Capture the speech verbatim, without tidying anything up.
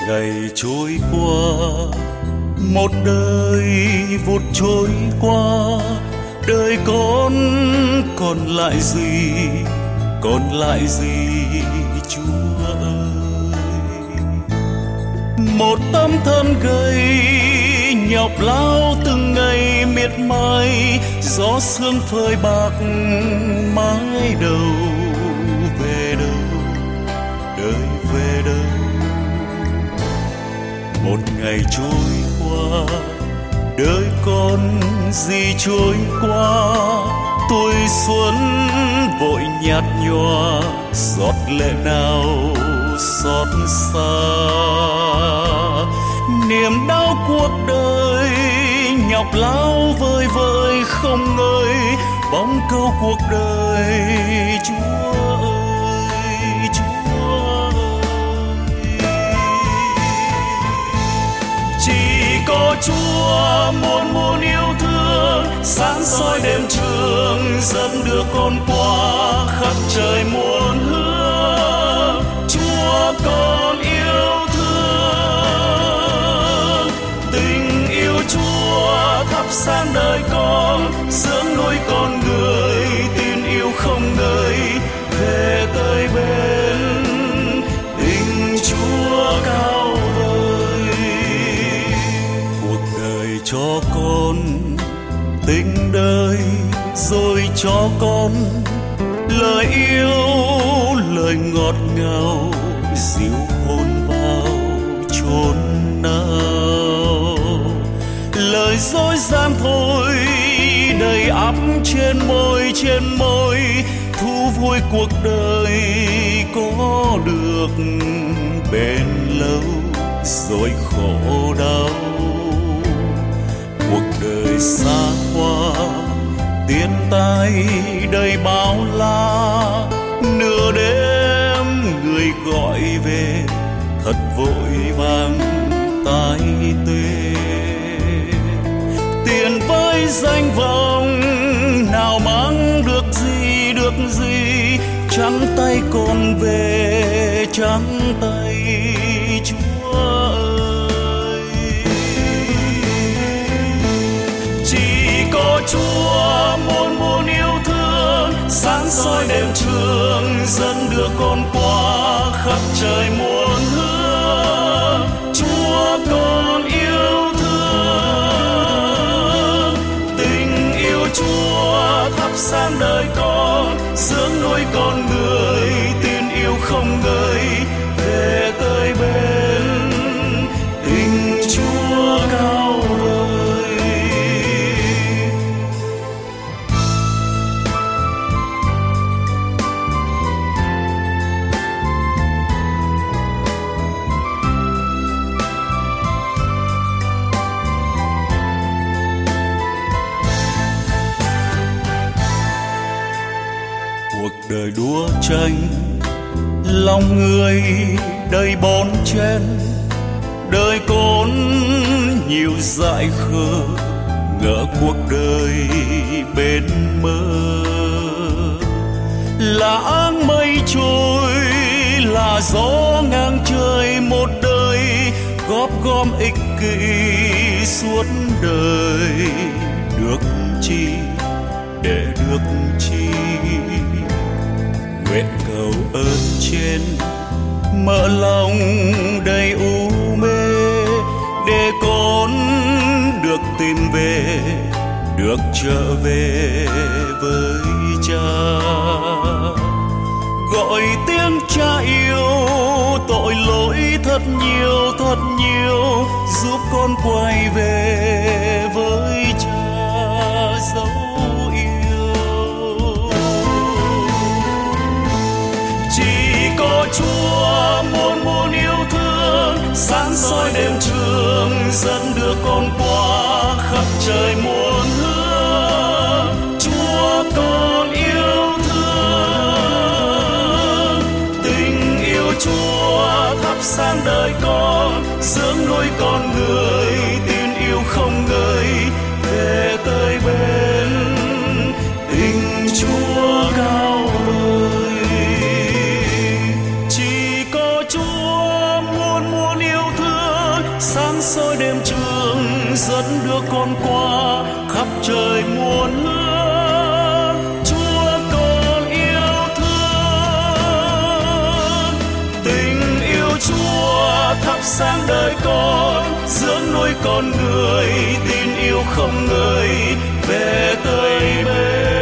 Ngày trôi qua, một đời vụt trôi qua, đời con còn lại gì, còn lại gì Chúa ơi. Một tấm thân gầy nhọc lao từng ngày miệt mài, gió sương phơi bạc mái đầu. Về đâu, đời về đâu? Một ngày trôi qua, đời con gì trôi qua, tuổi xuân vội nhạt nhòa, giọt lệ nào xót xa. Niềm đau cuộc đời nhọc lao vơi vơi không ngơi, bóng câu cuộc đời Chúa ơi, Chúa ơi. Chỉ có Chúa muôn muôn yêu thương, sáng soi đêm trường dẫn đưa con qua khắp trời muôn hương. Chúa con yêu thương, tình yêu Chúa thắp sáng đời con, dưỡng nuôi con người tin yêu không ngơi về tới bên tình Chúa cao vời. Cuộc đời cho con tình đời, rồi cho con lời yêu, lời ngọt ngào dịu hồn vào chốn nào. Lời dối gian thôi đầy ắp trên môi, trên môi thu vui cuộc đời có được bền lâu rồi khổ đau. Cuộc đời xa hoa tiền tài đầy bao la, nửa đêm người gọi về thật vội vàng tai tuê. Tiền với danh vọng nào mang được gì, được gì, trắng tay con về, trắng tay Chúa ơi. Chỉ có Chúa muôn muôn yêu thương, sáng soi đêm trường dẫn đưa con qua khắp trời muôn hương. Chúa con yêu thương, tình yêu Chúa thắp sáng đời con, dưỡng nuôi con người tin yêu không ngơi về tới bên tình Chúa cao vời. Cuộc đời đua tranh, lòng người đầy bon chen, đời con nhiều dại khờ, ngỡ cuộc đời bên mơ. Là áng mây trôi, là gió ngang trời một đời, góp gom ích kỷ suốt đời. Được chi để được chi, nguyện cầu ơn trên mở lòng đầy u mê, để con được tìm về, được trở về với cha. Gọi tiếng cha yêu, tội lỗi thật nhiều thật nhiều, giúp con quay về với cha dấu yêu. Chỉ có Chúa muôn muôn yêu thương, sáng soi đêm trường dẫn đưa con qua khắp trời muôn hương. Chúa con yêu thương, tình yêu Chúa thắp sáng đời con, dưỡng nuôi con người tin yêu không ngơi về tới bên tình Chúa cao vời. Chỉ có Chúa muôn muôn yêu thương, sang đời con, dưỡng nuôi con người tin yêu không ngơi về tới bên.